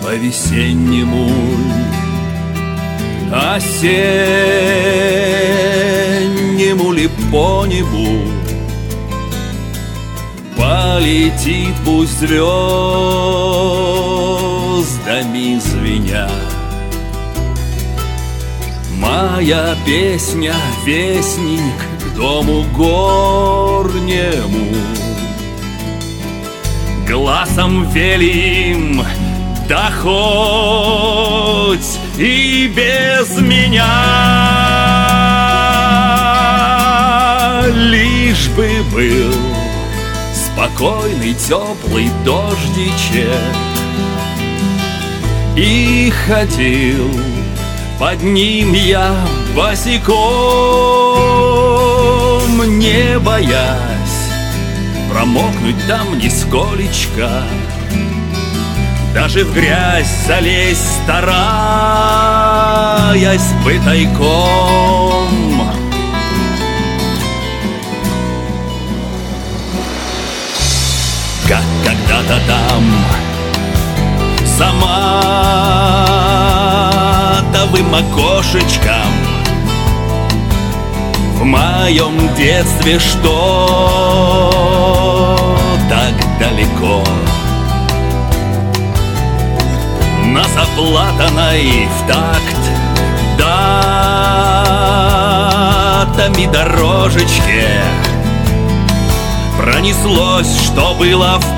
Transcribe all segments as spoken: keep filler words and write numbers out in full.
по-весеннему, осеннему ли по небу полетит, пусть звездами звеня. Моя песня, вестник к дому горнему, глазом велим, да хоть и без меня, лишь бы был спокойный теплый дождичек, и ходил под ним я босиком, не боясь промокнуть там нисколечко, даже в грязь залезть стараясь бы тайком. Как когда-то там за матовым окошечком в моем детстве, что так далеко, на заплатанной в такт датами дорожечке пронеслось, что было в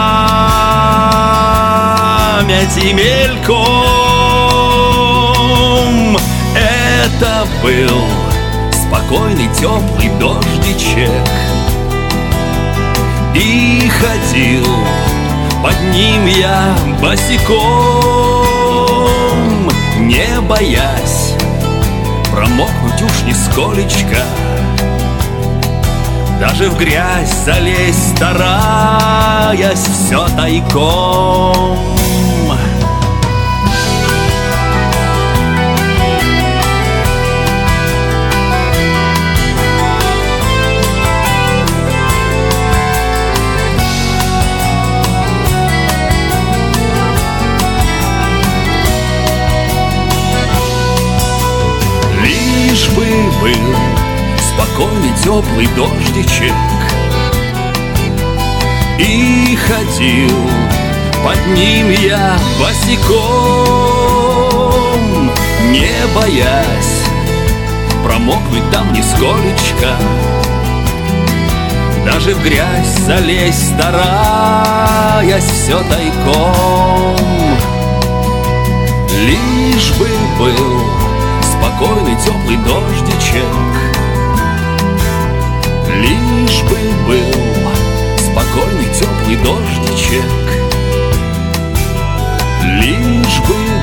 памяти мельком. Это был спокойный теплый дождичек, и ходил под ним я босиком, не боясь промокнуть уж нисколечко, даже в грязь залезть стараясь все тайком. Лишь бы был спокойный теплый дождичек, и ходил под ним я босиком, не боясь промокнуть там нисколечко, даже в грязь залезть стараясь все тайком. Лишь бы был спокойный теплый дождичек, лишь бы был спокойный теплый дождичек, лишь бы